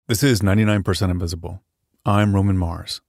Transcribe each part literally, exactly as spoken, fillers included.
This is ninety-nine percent Invisible. I'm Roman Mars.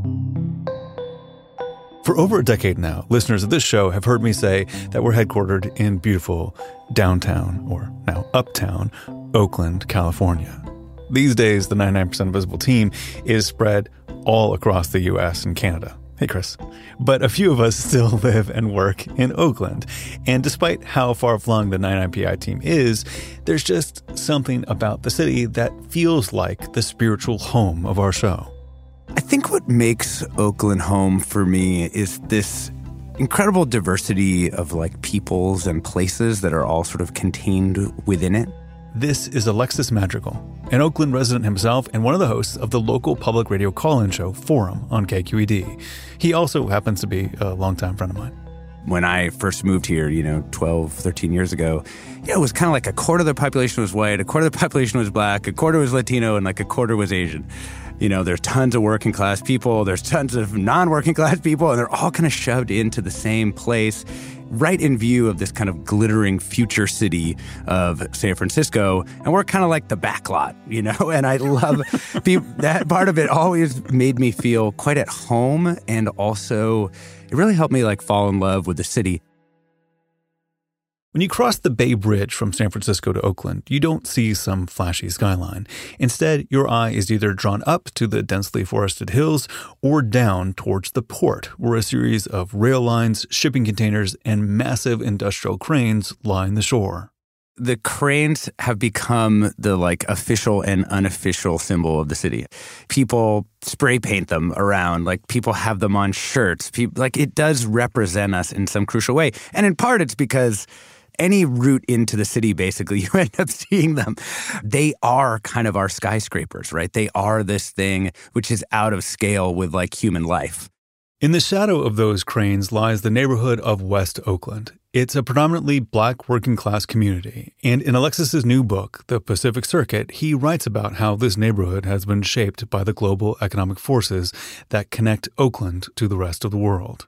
For over a decade now, listeners of this show have heard me say that we're headquartered in beautiful downtown, or now uptown, Oakland, California. These days, the ninety-nine percent Invisible team is spread all across the U S and Canada. Hey, Chris. But a few of us still live and work in Oakland. And despite how far-flung the ninety-nine P I team is, there's just something about the city that feels like the spiritual home of our show. I think what makes Oakland home for me is this incredible diversity of like peoples and places that are all sort of contained within it. This is Alexis Madrigal, an Oakland resident himself and one of the hosts of the local public radio call-in show Forum on K Q E D. He also happens to be a longtime friend of mine. When I first moved here, you know, twelve, thirteen years ago, yeah, it was kind of like a quarter of the population was white, a quarter of the population was black, a quarter was Latino, and like a quarter was Asian. You know, there's tons of working class people, there's tons of non-working class people, and they're all kind of shoved into the same place, right in view of this kind of glittering future city of San Francisco. And we're kind of like the backlot, you know, and I love that part of it always made me feel quite at home. And also it really helped me like fall in love with the city. When you cross the Bay Bridge from San Francisco to Oakland, you don't see some flashy skyline. Instead, your eye is either drawn up to the densely forested hills or down towards the port, where a series of rail lines, shipping containers, and massive industrial cranes line the shore. The cranes have become the like official and unofficial symbol of the city. People spray paint them around, like people have them on shirts. People, like it does represent us in some crucial way. And in part, it's because any route into the city, basically, you end up seeing them. They are kind of our skyscrapers, right? They are this thing which is out of scale with like human life. In the shadow of those cranes lies the neighborhood of West Oakland. It's a predominantly black working class community. And in Alexis's new book, The Pacific Circuit, he writes about how this neighborhood has been shaped by the global economic forces that connect Oakland to the rest of the world.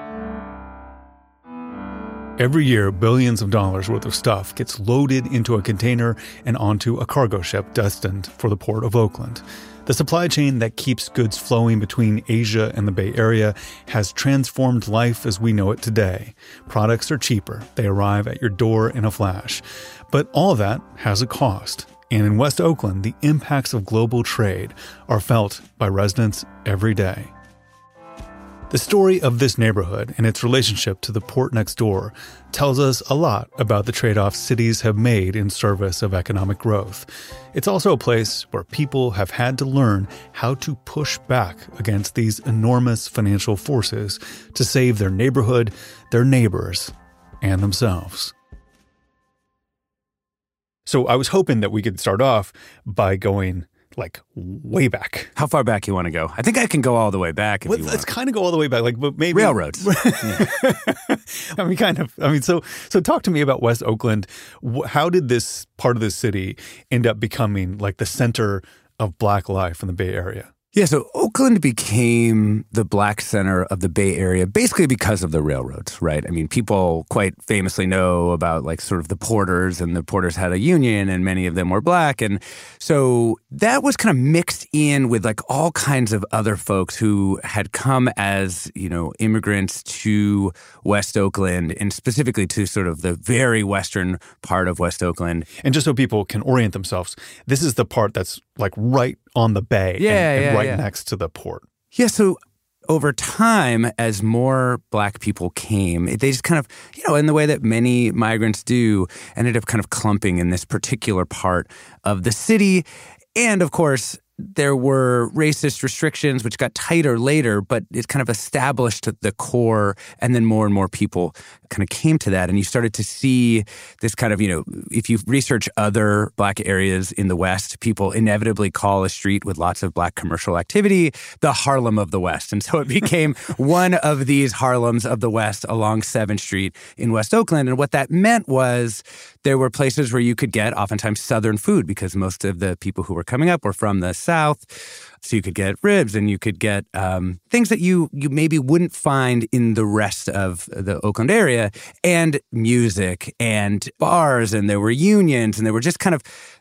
Every year, billions of dollars worth of stuff gets loaded into a container and onto a cargo ship destined for the port of Oakland. The supply chain that keeps goods flowing between Asia and the Bay Area has transformed life as we know it today. Products are cheaper. They arrive at your door in a flash. But all of that has a cost. And in West Oakland, the impacts of global trade are felt by residents every day. The story of this neighborhood and its relationship to the port next door tells us a lot about the trade-offs cities have made in service of economic growth. It's also a place where people have had to learn how to push back against these enormous financial forces to save their neighborhood, their neighbors, and themselves. So I was hoping that we could start off by going like way back. How far back you want to go? I think I can go all the way back if well, you want. Let's kind of go all the way back, like, but maybe railroads. Yeah. I mean, kind of. I mean, so so talk to me about West Oakland. How did this part of the city end up becoming like the center of Black life in the Bay Area? Yeah, so Oakland became the Black center of the Bay Area basically because of the railroads, right? I mean, people quite famously know about like sort of the porters, and the porters had a union and many of them were Black. And so that was kind of mixed in with like all kinds of other folks who had come as, you know, immigrants to West Oakland, and specifically to sort of the very western part of West Oakland. And just so people can orient themselves, this is the part that's like right on the bay yeah, and, and yeah, right yeah. next to the port. Yeah, so over time, as more Black people came, they just kind of, you know, in the way that many migrants do, ended up kind of clumping in this particular part of the city. And of course, there were racist restrictions, which got tighter later, but it kind of established the core, and then more and more people kind of came to that. And you started to see this kind of, you know, if you research other Black areas in the West, people inevitably call a street with lots of Black commercial activity the Harlem of the West. And so it became one of these Harlems of the West along seventh Street in West Oakland. And what that meant was there were places where you could get oftentimes Southern food, because most of the people who were coming up were from the South. So you could get ribs, and you could get um, things that you you maybe wouldn't find in the rest of the Oakland area, and music and bars, and there were unions, and there were just kind of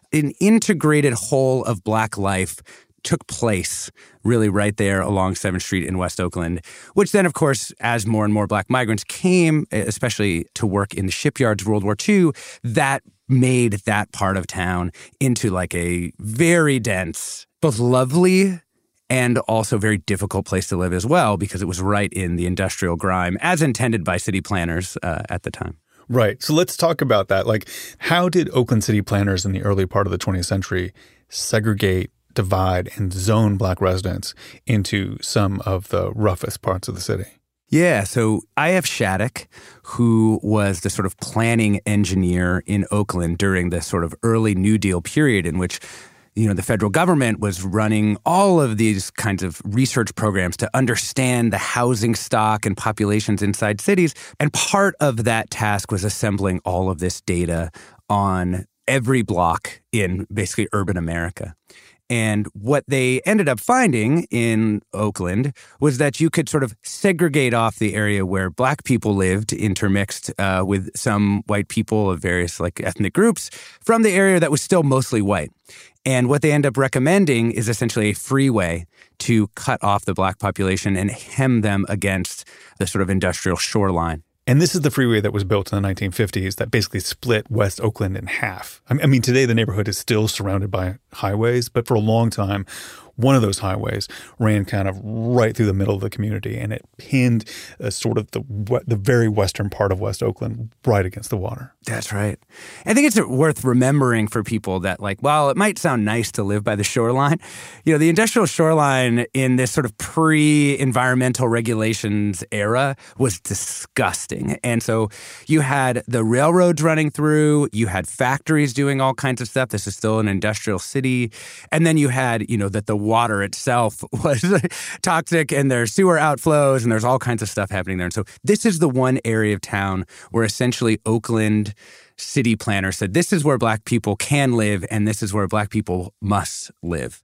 an integrated whole of Black life took place really right there along seventh Street in West Oakland, which then, of course, as more and more Black migrants came, especially to work in the shipyards of World War Two, that made that part of town into like a very dense, both lovely and also very difficult place to live as well, because it was right in the industrial grime as intended by city planners uh, at the time. Right. So let's talk about that. Like, how did Oakland city planners in the early part of the twentieth century segregate, divide, and zone Black residents into some of the roughest parts of the city? Yeah, so I F Shattuck, who was the sort of planning engineer in Oakland during the sort of early New Deal period in which, you know, the federal government was running all of these kinds of research programs to understand the housing stock and populations inside cities. And part of that task was assembling all of this data on every block in basically urban America. And what they ended up finding in Oakland was that you could sort of segregate off the area where Black people lived, intermixed uh, with some white people of various like ethnic groups, from the area that was still mostly white. And what they end up recommending is essentially a freeway to cut off the Black population and hem them against the sort of industrial shoreline. And this is the freeway that was built in the nineteen fifties that basically split West Oakland in half. I mean, today the neighborhood is still surrounded by highways, but for a long time, one of those highways ran kind of right through the middle of the community, and it pinned uh, sort of the the very western part of West Oakland right against the water. That's right. I think it's worth remembering for people that, like, while it might sound nice to live by the shoreline, you know, the industrial shoreline in this sort of pre-environmental regulations era was disgusting. And so you had the railroads running through, you had factories doing all kinds of stuff. This is still an industrial city. And then you had, you know, that the water itself was toxic and there's sewer outflows and there's all kinds of stuff happening there. And so this is the one area of town where essentially Oakland city planner said, this is where Black people can live and this is where Black people must live.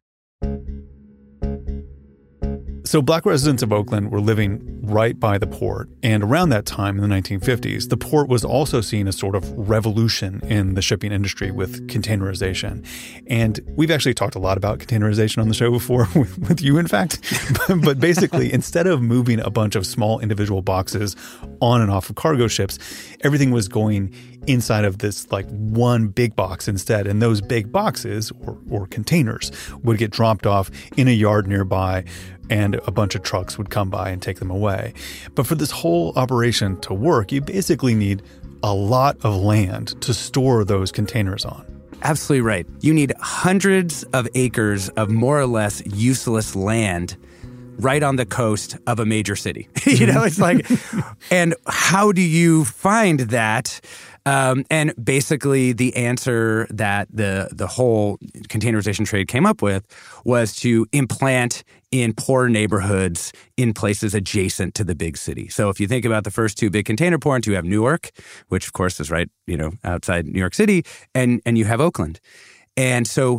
So Black residents of Oakland were living right by the port. And around that time in the nineteen fifties, the port was also seeing a sort of revolution in the shipping industry with containerization. And we've actually talked a lot about containerization on the show before, with, with you, in fact. But basically, instead of moving a bunch of small individual boxes on and off of cargo ships, everything was going inside of this like one big box instead. And those big boxes or, or containers would get dropped off in a yard nearby, and a bunch of trucks would come by and take them away. But for this whole operation to work, you basically need a lot of land to store those containers on. Absolutely right. You need hundreds of acres of more or less useless land right on the coast of a major city. You know, it's like, and how do you find that? Um, and basically the answer that the the whole containerization trade came up with was to implant in poor neighborhoods in places adjacent to the big city. So if you think about the first two big container ports, you have Newark, which of course is right, you know, outside New York City, and and you have Oakland. And so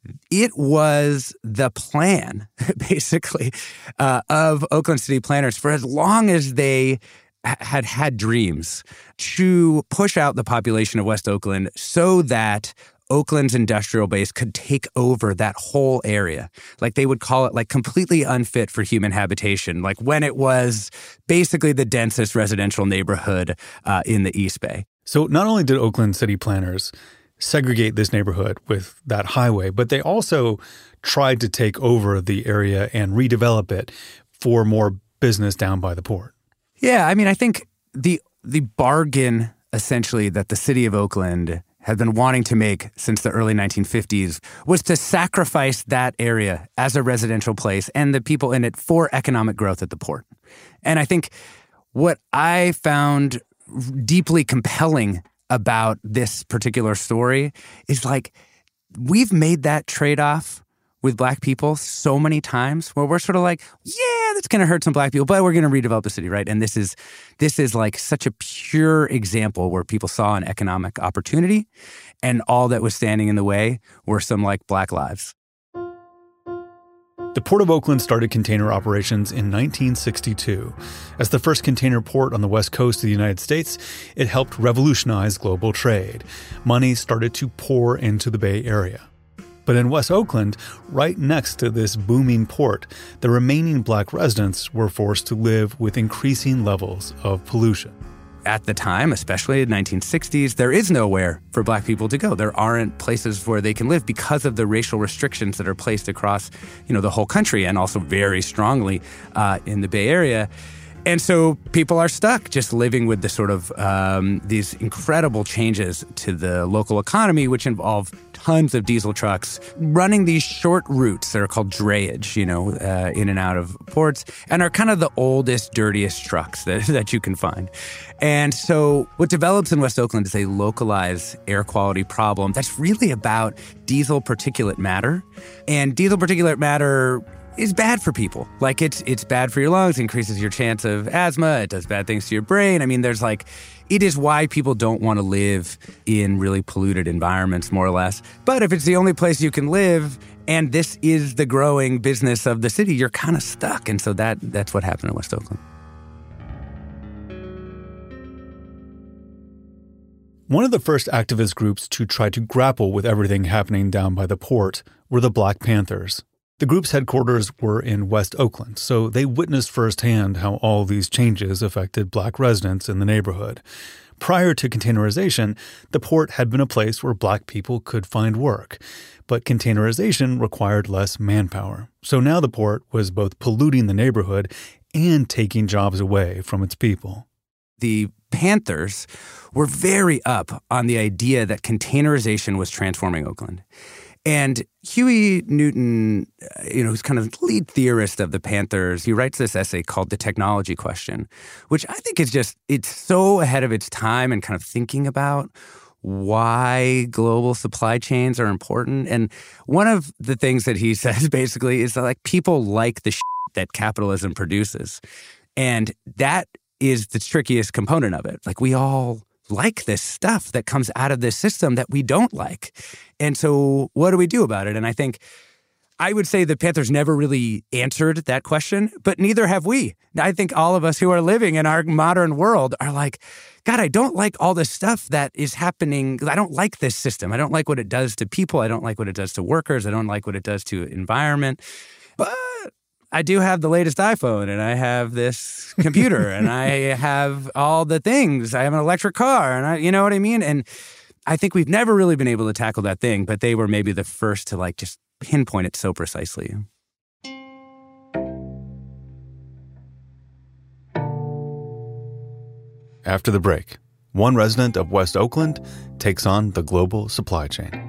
it was the plan, basically, uh, of Oakland city planners for as long as they had had dreams to push out the population of West Oakland so that Oakland's industrial base could take over that whole area. Like they would call it like completely unfit for human habitation, like when it was basically the densest residential neighborhood uh, in the East Bay. So not only did Oakland city planners segregate this neighborhood with that highway, but they also tried to take over the area and redevelop it for more business down by the port. Yeah, I mean, I think the the bargain essentially that the city of Oakland had been wanting to make since the early nineteen fifties was to sacrifice that area as a residential place and the people in it for economic growth at the port. And I think what I found deeply compelling about this particular story is like we've made that trade-off with Black people so many times where we're sort of like, yeah, that's going to hurt some Black people, but we're going to redevelop the city, right? And this is this is like such a pure example where people saw an economic opportunity and all that was standing in the way were some like Black lives. The Port of Oakland started container operations in nineteen sixty-two. As the first container port on the west coast of the United States, it helped revolutionize global trade. Money started to pour into the Bay Area. But in West Oakland, right next to this booming port, the remaining Black residents were forced to live with increasing levels of pollution. At the time, especially in the nineteen sixties, there is nowhere for Black people to go. There aren't places where they can live because of the racial restrictions that are placed across, you know, the whole country and also very strongly uh, in the Bay Area. And so people are stuck just living with the sort of um, these incredible changes to the local economy, which involve tons of diesel trucks running these short routes that are called drayage, you know, uh, in and out of ports, and are kind of the oldest, dirtiest trucks that, that you can find. And so what develops in West Oakland is a localized air quality problem that's really about diesel particulate matter. And diesel particulate matter is bad for people. Like it's it's bad for your lungs, increases your chance of asthma, it does bad things to your brain. I mean, there's like, it is why people don't want to live in really polluted environments, more or less. But if it's the only place you can live, and this is the growing business of the city, you're kind of stuck. And so that that's what happened in West Oakland. One of the first activist groups to try to grapple with everything happening down by the port were the Black Panthers. The group's headquarters were in West Oakland, so they witnessed firsthand how all these changes affected Black residents in the neighborhood. Prior to containerization, the port had been a place where Black people could find work, but containerization required less manpower. So now the port was both polluting the neighborhood and taking jobs away from its people. The Panthers were very up on the idea that containerization was transforming Oakland. And Huey Newton, you know, who's kind of the lead theorist of the Panthers, he writes this essay called The Technology Question, which I think is just, it's so ahead of its time and kind of thinking about why global supply chains are important. And one of the things that he says basically is that like people like the shit that capitalism produces. And that is the trickiest component of it. Like we all like this stuff that comes out of this system that we don't like. And so what do we do about it? And I think I would say the Panthers never really answered that question, but neither have we. I think all of us who are living in our modern world are like, God, I don't like all this stuff that is happening. I don't like this system. I don't like what it does to people. I don't like what it does to workers. I don't like what it does to environment. But I do have the latest iPhone, and I have this computer, and I have all the things. I have an electric car, and I, you know what I mean? And I think we've never really been able to tackle that thing, but they were maybe the first to like just pinpoint it so precisely. After the break, one resident of West Oakland takes on the global supply chain.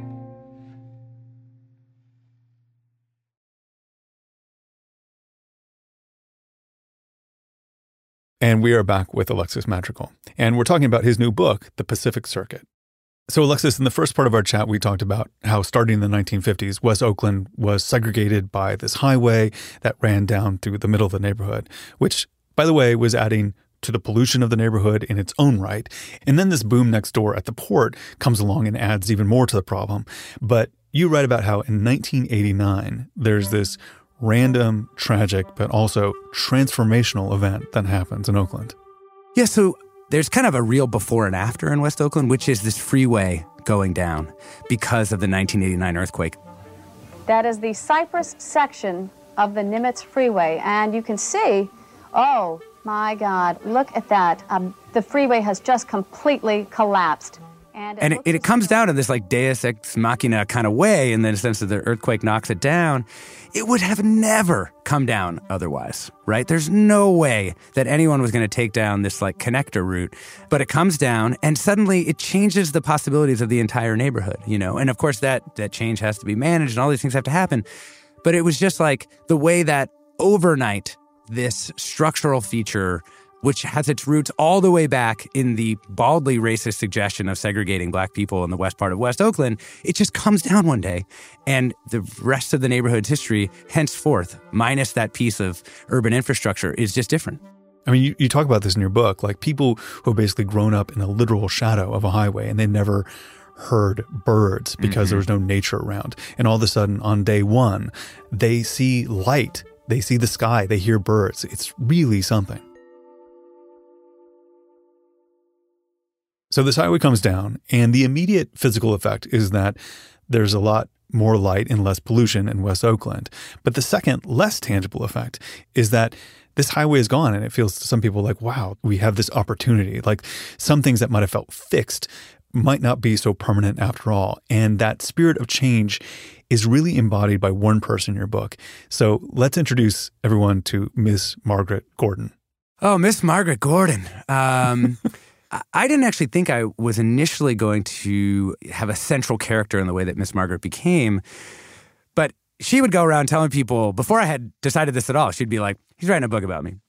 And we are back with Alexis Madrigal. And we're talking about his new book, The Pacific Circuit. So Alexis, in the first part of our chat, we talked about how starting in the nineteen fifties, West Oakland was segregated by this highway that ran down through the middle of the neighborhood, which, by the way, was adding to the pollution of the neighborhood in its own right. And then this boom next door at the port comes along and adds even more to the problem. But you write about how in nineteen eighty-nine, there's this random, tragic, but also transformational event that happens in Oakland. Yeah, so there's kind of a real before and after in West Oakland, which is this freeway going down because of the nineteen eighty-nine earthquake. That is the Cypress section of the Nimitz Freeway, and you can see, oh my God, look at that. Um, the freeway has just completely collapsed. And it, and it, it comes down in this like deus ex machina kind of way, in the sense that the earthquake knocks it down. It would have never come down otherwise, right? There's no way that anyone was going to take down this like connector route, but it comes down and suddenly it changes the possibilities of the entire neighborhood, you know? And of course that, that change has to be managed and all these things have to happen. But it was just like the way that overnight this structural feature, which has its roots all the way back in the baldly racist suggestion of segregating Black people in the west part of West Oakland, it just comes down one day. And the rest of the neighborhood's history, henceforth, minus that piece of urban infrastructure, is just different. I mean, you, you talk about this in your book, like people who have basically grown up in a literal shadow of a highway and they never herd birds because mm-hmm. there was no nature around. And all of a sudden, on day one, they see light. They see the sky. They hear birds. It's really something. So this highway comes down, and the immediate physical effect is that there's a lot more light and less pollution in West Oakland. But the second, less tangible effect is that this highway is gone, and it feels to some people like, wow, we have this opportunity. Like some things that might have felt fixed might not be so permanent after all. And that spirit of change is really embodied by one person in your book. So let's introduce everyone to Miss Margaret Gordon. Oh, Miss Margaret Gordon. Um, I didn't actually think I was initially going to have a central character in the way that Miss Margaret became. But she would go around telling people, before I had decided this at all, she'd be like, he's writing a book about me.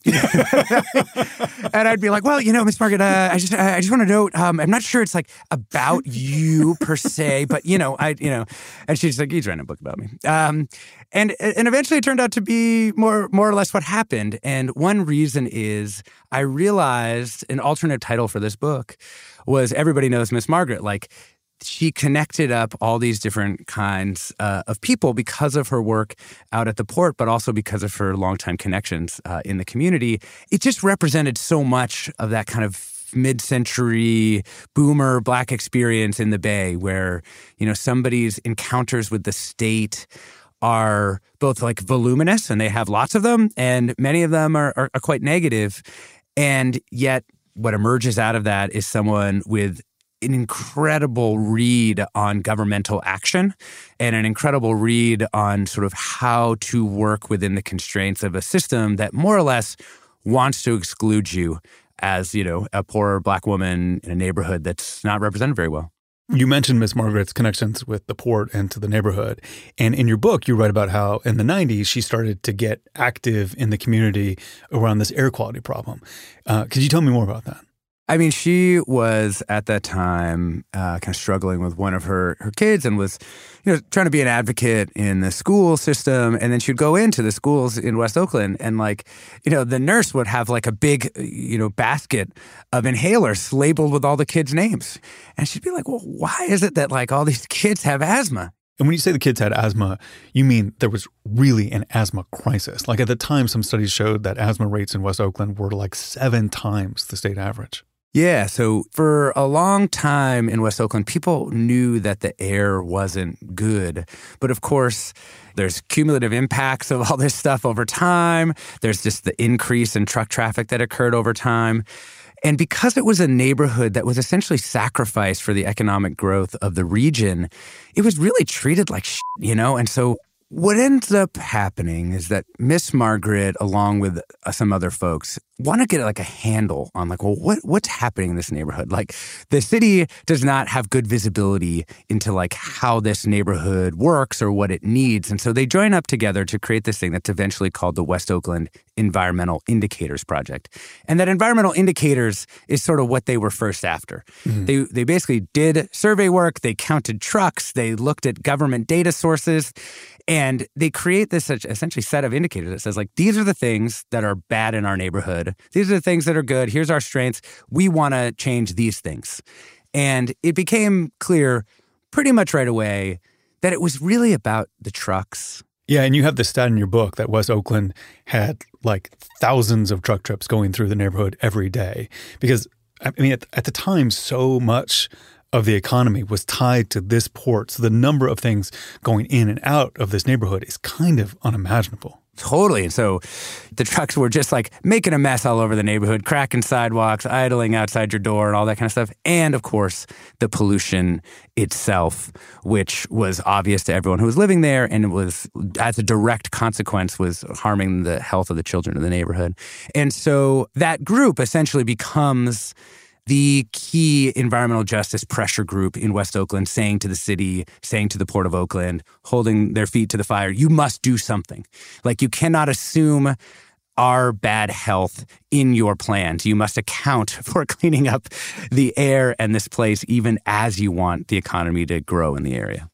And I'd be like, well, you know, Miss Margaret, uh, I just I just want to note, um, I'm not sure it's like about you per se, but, you know, I, you know, and she's like, he's writing a book about me. Um, and and eventually it turned out to be more, more or less what happened. And one reason is I realized an alternate title for this book was Everybody Knows Miss Margaret. Like, she connected up all these different kinds uh, of people because of her work out at the port, but also because of her longtime connections uh, in the community. It just represented so much of that kind of mid-century boomer Black experience in the Bay where, you know, somebody's encounters with the state are both like voluminous, and they have lots of them, and many of them are, are, are quite negative. And yet what emerges out of that is someone with an incredible read on governmental action and an incredible read on sort of how to work within the constraints of a system that more or less wants to exclude you as, you know, a poor Black woman in a neighborhood that's not represented very well. You mentioned Miss Margaret's connections with the port and to the neighborhood. And in your book, you write about how in the nineties, she started to get active in the community around this air quality problem. Uh, could you tell me more about that? I mean, she was at that time uh, kind of struggling with one of her, her kids and was, you know, trying to be an advocate in the school system. And then she'd go into the schools in West Oakland and, like, you know, the nurse would have like a big, you know, basket of inhalers labeled with all the kids' names. And she'd be like, well, why is it that like all these kids have asthma? And when you say the kids had asthma, you mean there was really an asthma crisis. Like at the time, some studies showed that asthma rates in West Oakland were like seven times the state average. Yeah, so for a long time in West Oakland, people knew that the air wasn't good. But of course, there's cumulative impacts of all this stuff over time. There's just the increase in truck traffic that occurred over time. And because it was a neighborhood that was essentially sacrificed for the economic growth of the region, it was really treated like shit, you know? And so what ends up happening is that Miss Margaret, along with uh, some other folks, want to get like a handle on like, well, what what's happening in this neighborhood? Like the city does not have good visibility into like how this neighborhood works or what it needs. And so they join up together to create this thing that's eventually called the West Oakland Environmental Indicators Project. And that environmental indicators is sort of what they were first after. Mm-hmm. They they basically did survey work, they counted trucks, they looked at government data sources, and they create this essentially set of indicators that says like, these are the things that are bad in our neighborhood. These are the things that are good. Here's our strengths. We want to change these things. And it became clear pretty much right away that it was really about the trucks. Yeah, and you have the stat in your book that West Oakland had like thousands of truck trips going through the neighborhood every day. Because, I mean, at, at the time, so much of the economy was tied to this port. So the number of things going in and out of this neighborhood is kind of unimaginable. Totally. And so the trucks were just like making a mess all over the neighborhood, cracking sidewalks, idling outside your door and all that kind of stuff. And of course, the pollution itself, which was obvious to everyone who was living there and it was, as a direct consequence, was harming the health of the children in the neighborhood. And so that group essentially becomes the key environmental justice pressure group in West Oakland, saying to the city, saying to the Port of Oakland, holding their feet to the fire, you must do something. Like, you cannot assume our bad health in your plans. You must account for cleaning up the air and this place, even as you want the economy to grow in the area.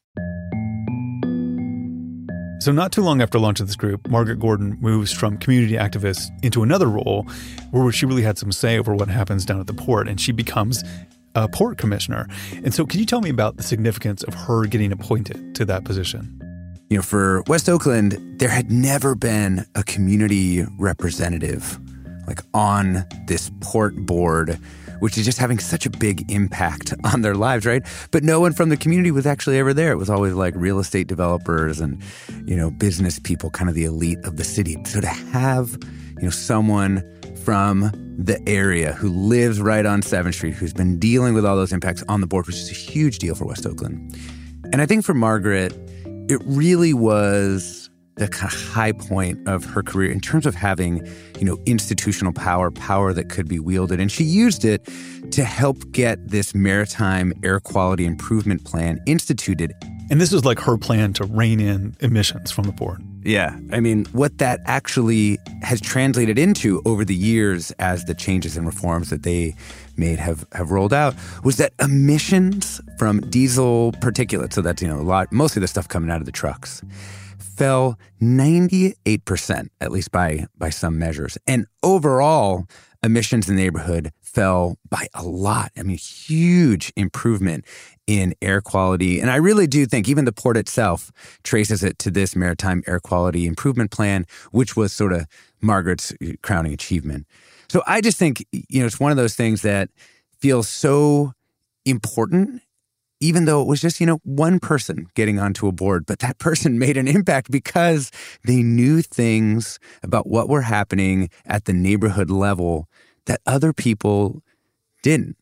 So not too long after launch of this group, Margaret Gordon moves from community activist into another role where she really had some say over what happens down at the port, and she becomes a port commissioner. And so can you tell me about the significance of her getting appointed to that position? You know, for West Oakland, there had never been a community representative like on this port board, which is just having such a big impact on their lives, right? But no one from the community was actually ever there. It was always like real estate developers and, you know, business people, kind of the elite of the city. So to have, you know, someone from the area who lives right on seventh Street, who's been dealing with all those impacts on the board, which is a huge deal for West Oakland. And I think for Margaret, it really was the kind of high point of her career in terms of having, you know, institutional power, power that could be wielded. And she used it to help get this maritime air quality improvement plan instituted. And this was like her plan to rein in emissions from the port. Yeah. I mean, what that actually has translated into over the years as the changes and reforms that they made have, have rolled out was that emissions from diesel particulates, so that's, you know, a lot, mostly the stuff coming out of the trucks, fell ninety-eight percent, at least by by some measures. And overall, emissions in the neighborhood fell by a lot. I mean, huge improvement in air quality. And I really do think even the port itself traces it to this Maritime Air Quality Improvement Plan, which was sort of Margaret's crowning achievement. So I just think, you know, it's one of those things that feels so important, even though it was just, you know, one person getting onto a board, but that person made an impact because they knew things about what were happening at the neighborhood level that other people didn't.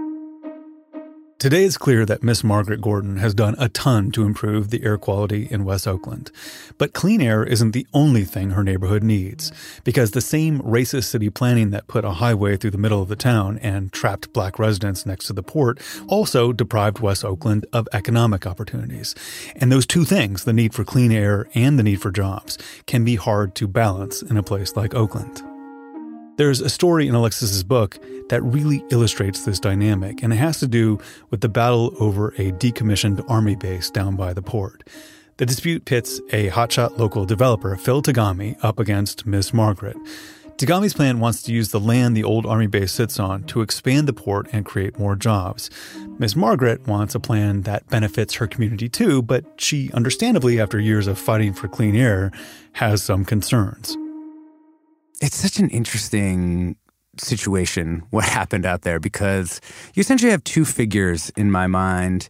Today it's clear that Miss Margaret Gordon has done a ton to improve the air quality in West Oakland. But clean air isn't the only thing her neighborhood needs, because the same racist city planning that put a highway through the middle of the town and trapped black residents next to the port also deprived West Oakland of economic opportunities. And those two things, the need for clean air and the need for jobs, can be hard to balance in a place like Oakland. There's a story in Alexis's book that really illustrates this dynamic, and it has to do with the battle over a decommissioned army base down by the port. The dispute pits a hotshot local developer, Phil Tagami, up against Miss Margaret. Tagami's plan wants to use the land the old army base sits on to expand the port and create more jobs. Miss Margaret wants a plan that benefits her community too, but she, understandably, after years of fighting for clean air, has some concerns. It's such an interesting situation, what happened out there, because you essentially have two figures in my mind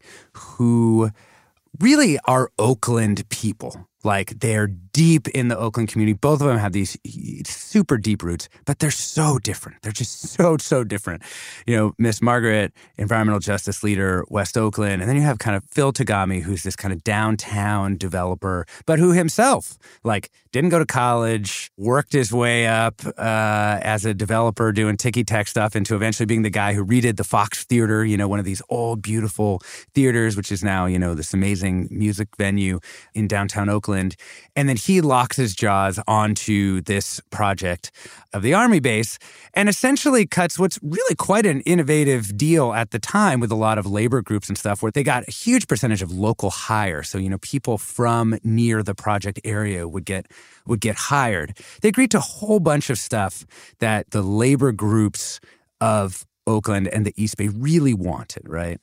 who really are Oakland people. Like, they're deep in the Oakland community. Both of them have these super deep roots, but they're so different. They're just so, so different. You know, Miss Margaret, environmental justice leader, West Oakland. And then you have kind of Phil Tagami, who's this kind of downtown developer, but who himself, like, didn't go to college, worked his way up uh, as a developer doing ticky-tack stuff into eventually being the guy who redid the Fox Theater, you know, one of these old, beautiful theaters, which is now, you know, this amazing music venue in downtown Oakland. And then he locks his jaws onto this project of the Army base and essentially cuts what's really quite an innovative deal at the time with a lot of labor groups and stuff, where they got a huge percentage of local hire. So, you know, people from near the project area would get would get hired. They agreed to a whole bunch of stuff that the labor groups of Oakland and the East Bay really wanted, right?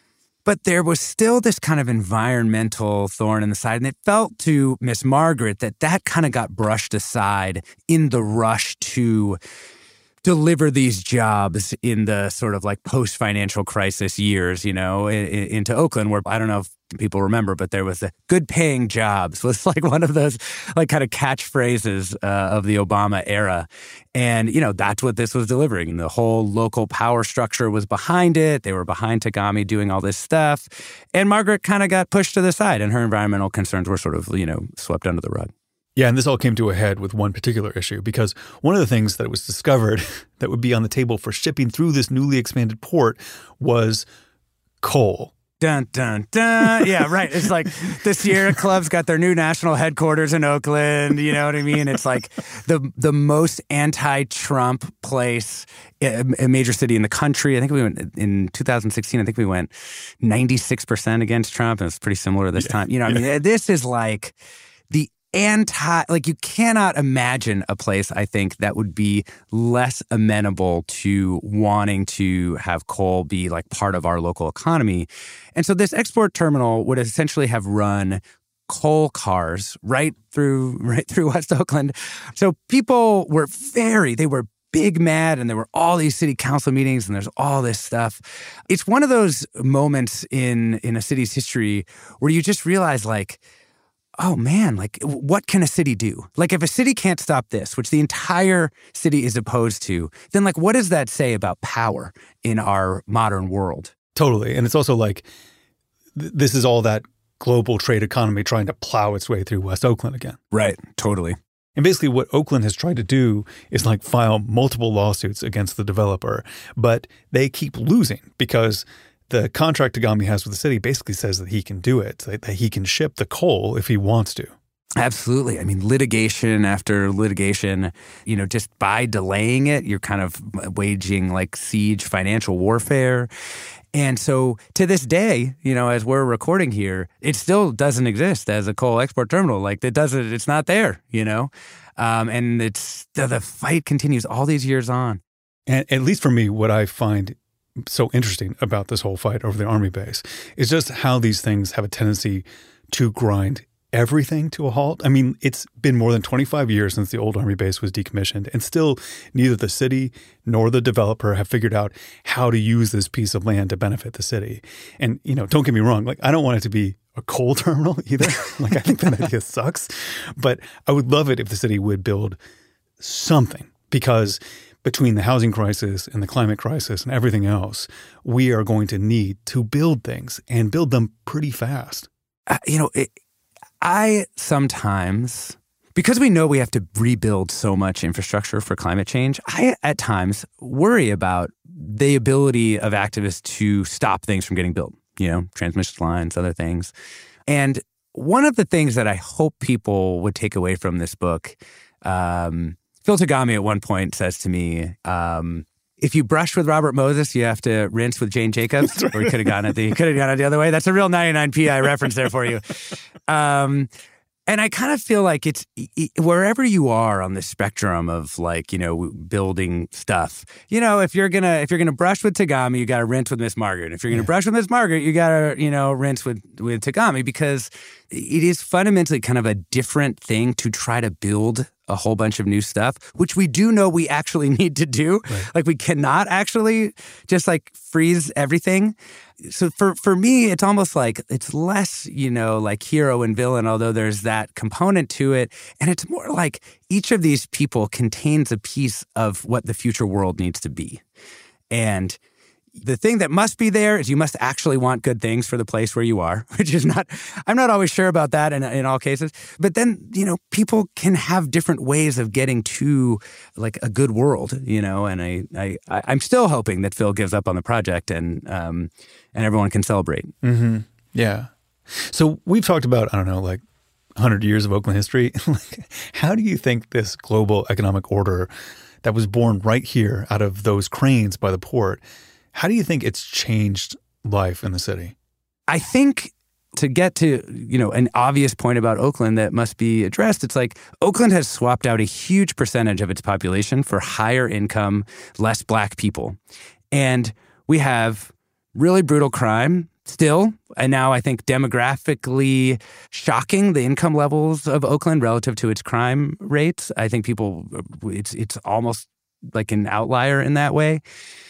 But there was still this kind of environmental thorn in the side, and it felt to Miss Margaret that that kind of got brushed aside in the rush to deliver these jobs in the sort of like post-financial crisis years, you know, in, in, into Oakland, where I don't know if people remember, but there was the good-paying jobs was like one of those like kind of catchphrases uh, of the Obama era. And, you know, that's what this was delivering. And the whole local power structure was behind it. They were behind Tagami doing all this stuff. And Margaret kind of got pushed to the side, and her environmental concerns were sort of, you know, swept under the rug. Yeah, and this all came to a head with one particular issue, because one of the things that was discovered that would be on the table for shipping through this newly expanded port was coal. Dun, dun, dun. Yeah, right. It's like the Sierra Club's got their new national headquarters in Oakland. You know what I mean? It's like the the most anti-Trump place, a major city in the country. I think we went in two thousand sixteen. I think we went ninety-six percent against Trump. And it's pretty similar to this yeah, time. You know, I yeah. mean, this is like the anti, like you cannot imagine a place, I think, that would be less amenable to wanting to have coal be like part of our local economy. And so this export terminal would essentially have run coal cars right through right through West Oakland. So people were very, they were big mad, and there were all these city council meetings, and there's all this stuff. It's one of those moments in in a city's history where you just realize, like, oh man, like what can a city do? Like if a city can't stop this, which the entire city is opposed to, then like what does that say about power in our modern world? Totally. And it's also like th- this is all that global trade economy trying to plow its way through West Oakland again. Right. Totally. And basically what Oakland has tried to do is like file multiple lawsuits against the developer, but they keep losing because the contract Tagami has with the city basically says that he can do it, that he can ship the coal if he wants to. Absolutely. I mean, litigation after litigation, you know, just by delaying it, you're kind of waging like siege financial warfare. And so to this day, you know, as we're recording here, it still doesn't exist as a coal export terminal. Like it doesn't, it's not there, you know, um, and it's the, the fight continues all these years on. And at least for me, what I find so interesting about this whole fight over the Army base is just how these things have a tendency to grind everything to a halt. I mean, it's been more than twenty-five years since the old Army base was decommissioned, and still neither the city nor the developer have figured out how to use this piece of land to benefit the city. And, you know, don't get me wrong, like I don't want it to be a coal terminal either. Like I think that idea sucks, but I would love it if the city would build something, because between the housing crisis and the climate crisis and everything else, we are going to need to build things and build them pretty fast. Uh, you know, it, I sometimes, because we know we have to rebuild so much infrastructure for climate change, I at times worry about the ability of activists to stop things from getting built, you know, transmission lines, other things. And one of the things that I hope people would take away from this book, um, Phil Tagami at one point says to me, um, if you brush with Robert Moses, you have to rinse with Jane Jacobs. Or he could have gone it the could have gone it the other way. That's a real ninety-nine P I reference there for you. Um, and I kind of feel like it's it, wherever you are on the spectrum of like, you know, building stuff. You know, if you're gonna if you're gonna brush with Tagami, you got to rinse with Miss Margaret. If you're gonna yeah. brush with Miss Margaret, you got to you know rinse with with Tagami, because it is fundamentally kind of a different thing to try to build a whole bunch of new stuff, which we do know we actually need to do. Right. Like we cannot actually just like freeze everything. So for, for me, it's almost like it's less, you know, like hero and villain, although there's that component to it. And it's more like each of these people contains a piece of what the future world needs to be. And the thing that must be there is you must actually want good things for the place where you are, which is not, I'm not always sure about that in, in all cases. But then, you know, people can have different ways of getting to like a good world, you know, and I, I, I'm still hoping that Phil gives up on the project and, um, and everyone can celebrate. Mm-hmm. Yeah. So we've talked about, I don't know, like one hundred years of Oakland history. Like, how do you think this global economic order that was born right here out of those cranes by the port, how do you think it's changed life in the city? I think to get to, you know, an obvious point about Oakland that must be addressed, it's like Oakland has swapped out a huge percentage of its population for higher income, less black people. And we have really brutal crime still. And now I think demographically shocking the income levels of Oakland relative to its crime rates. I think people, it's it's almost like an outlier in that way.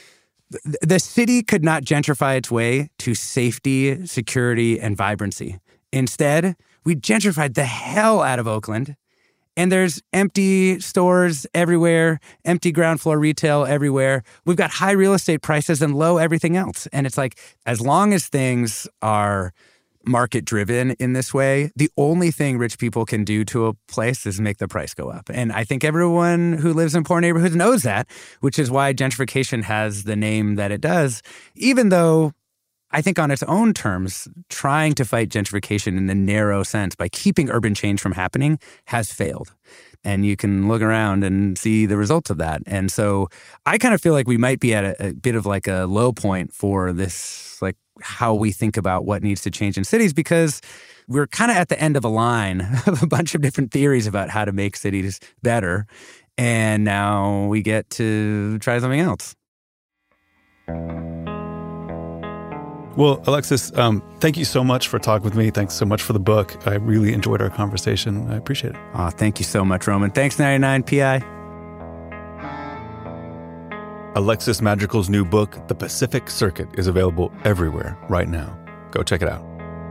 The city could not gentrify its way to safety, security, and vibrancy. Instead, we gentrified the hell out of Oakland, and there's empty stores everywhere, empty ground floor retail everywhere. We've got high real estate prices and low everything else. And it's like, as long as things are market-driven in this way, the only thing rich people can do to a place is make the price go up. And I think everyone who lives in poor neighborhoods knows that, which is why gentrification has the name that it does, even though I think on its own terms, trying to fight gentrification in the narrow sense by keeping urban change from happening has failed. And you can look around and see the results of that. And so I kind of feel like we might be at a, a bit of like a low point for this, like how we think about what needs to change in cities, because we're kind of at the end of a line of a bunch of different theories about how to make cities better. And now we get to try something else. Well, Alexis, um, thank you so much for talking with me. Thanks so much for the book. I really enjoyed our conversation. I appreciate it. Oh, thank you so much, Roman. Thanks, ninety-nine P I. Alexis Madrigal's new book, The Pacific Circuit, is available everywhere right now. Go check it out.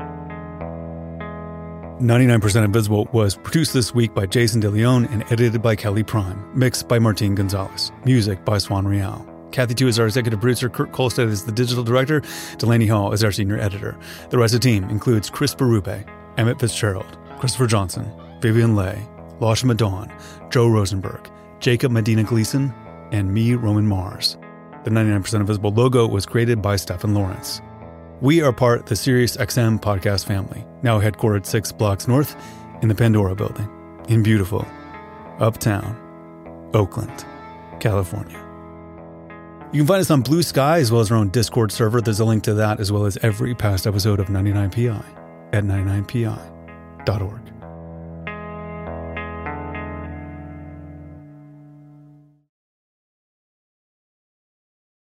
ninety-nine percent Invisible was produced this week by Jason DeLeon and edited by Kelly Prime. Mixed by Martin Gonzalez. Music by Swan Real. Kathy Tu is our executive producer. Kurt Kolstad is the digital director. Delaney Hall is our senior editor. The rest of the team includes Chris Berube, Emmett Fitzgerald, Christopher Johnson, Vivian Leigh, Lashma Dawn, Joe Rosenberg, Jacob Medina Gleason, and me, Roman Mars. The ninety-nine percent Invisible logo was created by Stephen Lawrence. We are part of the SiriusXM podcast family, now headquartered six blocks north in the Pandora building in beautiful uptown Oakland, California. You can find us on Blue Sky as well as our own Discord server. There's a link to that as well as every past episode of ninety-nine P I at ninety-nine P I dot org.